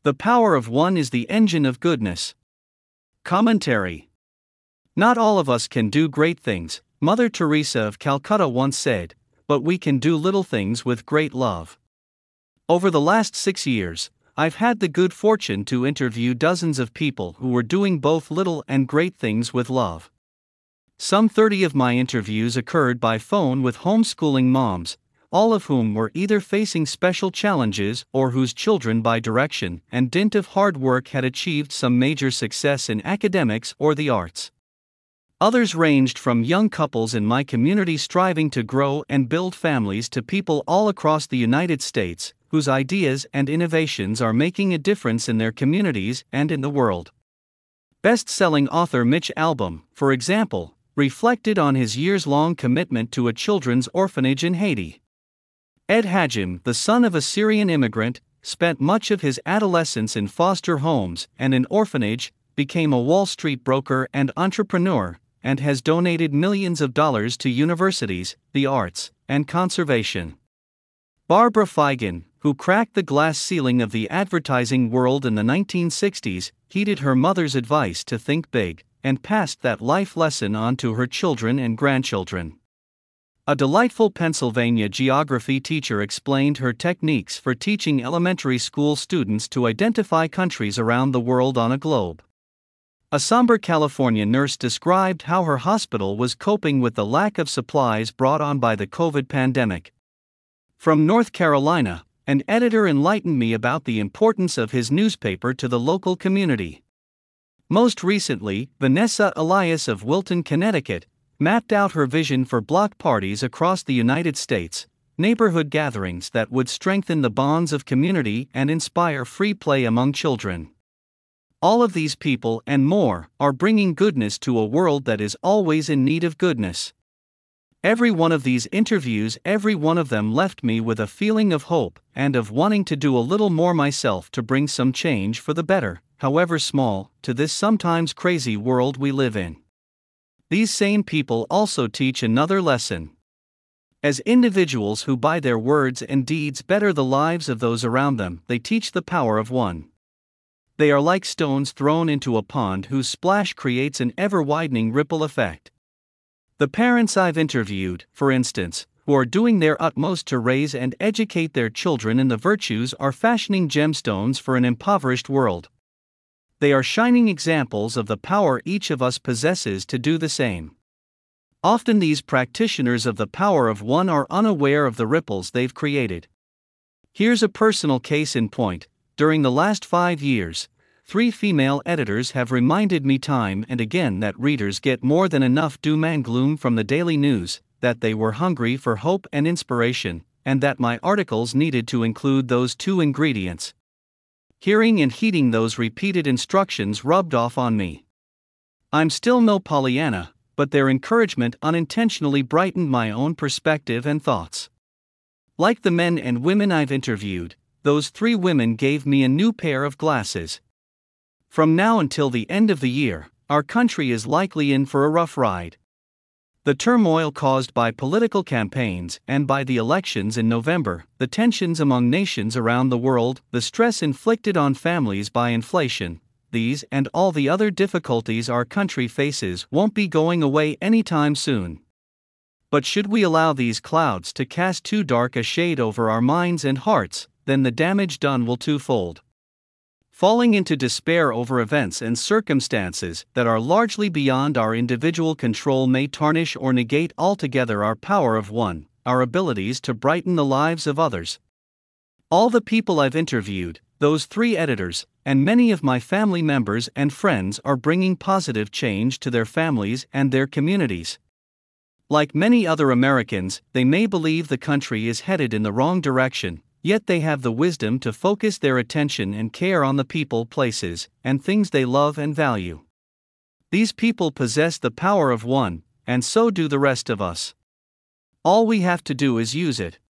The power of one is the engine of goodness. Commentary. Not all of us can do great things, Mother Teresa of Calcutta once said, but we can do little things with great love. Over the last 6 years, I've had the good fortune to interview dozens of people who were doing both little and great things with love. Some 30 of my interviews occurred by phone with homeschooling moms, all of whom were either facing special challenges or whose children by direction and dint of hard work had achieved some major success in academics or the arts. Others ranged from young couples in my community striving to grow and build families to people all across the United States, whose ideas and innovations are making a difference in their communities and in the world. Best-selling author Mitch Albom, for example, reflected on his years-long commitment to a children's orphanage in Haiti. Ed Hajim, the son of a Syrian immigrant, spent much of his adolescence in foster homes and an orphanage, became a Wall Street broker and entrepreneur, and has donated millions of dollars to universities, the arts, and conservation. Barbara Feigen, who cracked the glass ceiling of the advertising world in the 1960s, heeded her mother's advice to think big, and passed that life lesson on to her children and grandchildren. A delightful Pennsylvania geography teacher explained her techniques for teaching elementary school students to identify countries around the world on a globe. A somber California nurse described how her hospital was coping with the lack of supplies brought on by the COVID pandemic. From North Carolina, an editor enlightened me about the importance of his newspaper to the local community. Most recently, Vanessa Elias of Wilton, Connecticut, mapped out her vision for block parties across the United States, neighborhood gatherings that would strengthen the bonds of community and inspire free play among children. All of these people and more are bringing goodness to a world that is always in need of goodness. Every one of these interviews, every one of them left me with a feeling of hope and of wanting to do a little more myself to bring some change for the better, however small, to this sometimes crazy world we live in. These same people also teach another lesson. As individuals who by their words and deeds better the lives of those around them, they teach the power of one. They are like stones thrown into a pond whose splash creates an ever-widening ripple effect. The parents I've interviewed, for instance, who are doing their utmost to raise and educate their children in the virtues, are fashioning gemstones for an impoverished world. They are shining examples of the power each of us possesses to do the same. Often these practitioners of the power of one are unaware of the ripples they've created. Here's a personal case in point. During the last 5 years, 3 female editors have reminded me time and again that readers get more than enough doom and gloom from the daily news, that they were hungry for hope and inspiration, and that my articles needed to include those 2 ingredients. Hearing and heeding those repeated instructions rubbed off on me. I'm still no Pollyanna, but their encouragement unintentionally brightened my own perspective and thoughts. Like the men and women I've interviewed, those 3 women gave me a new pair of glasses. From now until the end of the year, our country is likely in for a rough ride. The turmoil caused by political campaigns and by the elections in November, the tensions among nations around the world, the stress inflicted on families by inflation, these and all the other difficulties our country faces won't be going away anytime soon. But should we allow these clouds to cast too dark a shade over our minds and hearts, then the damage done will twofold. Falling into despair over events and circumstances that are largely beyond our individual control may tarnish or negate altogether our power of one, our abilities to brighten the lives of others. All the people I've interviewed, those 3 editors, and many of my family members and friends are bringing positive change to their families and their communities. Like many other Americans, they may believe the country is headed in the wrong direction, yet they have the wisdom to focus their attention and care on the people, places, and things they love and value. These people possess the power of one, and so do the rest of us. All we have to do is use it.